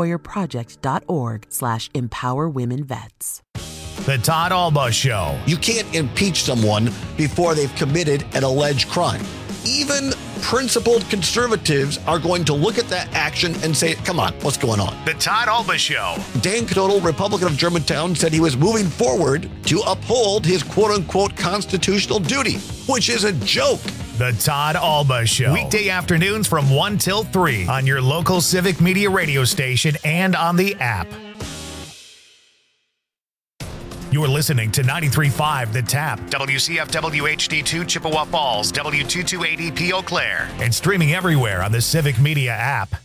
woundedwarriorproject.org/empowerwomenvets. The Todd Alba Show. You can't impeach someone before they've committed an alleged crime. Even principled conservatives are going to look at that action and say, come on, what's going on? The Todd Alba Show. Dan Knodel, Republican of Germantown, said he was moving forward to uphold his quote-unquote constitutional duty, which is a joke. The Todd Alba Show. Weekday afternoons from 1 till 3 on your local Civic Media radio station and on the app. You're listening to 93.5 The Tap, WCFW HD2 Chippewa Falls, W228EP Eau Claire, and streaming everywhere on the Civic Media app.